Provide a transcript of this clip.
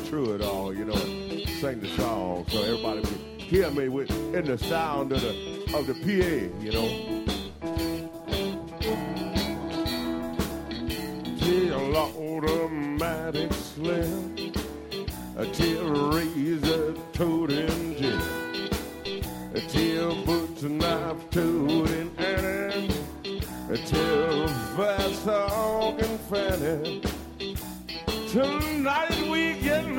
through it all, you know, and sing the song so everybody can hear me in the sound of the PA, you know. Till automatic slim, till razor toting Jim, till butcher knife toting Annie, till fast talking Fanny. Tonight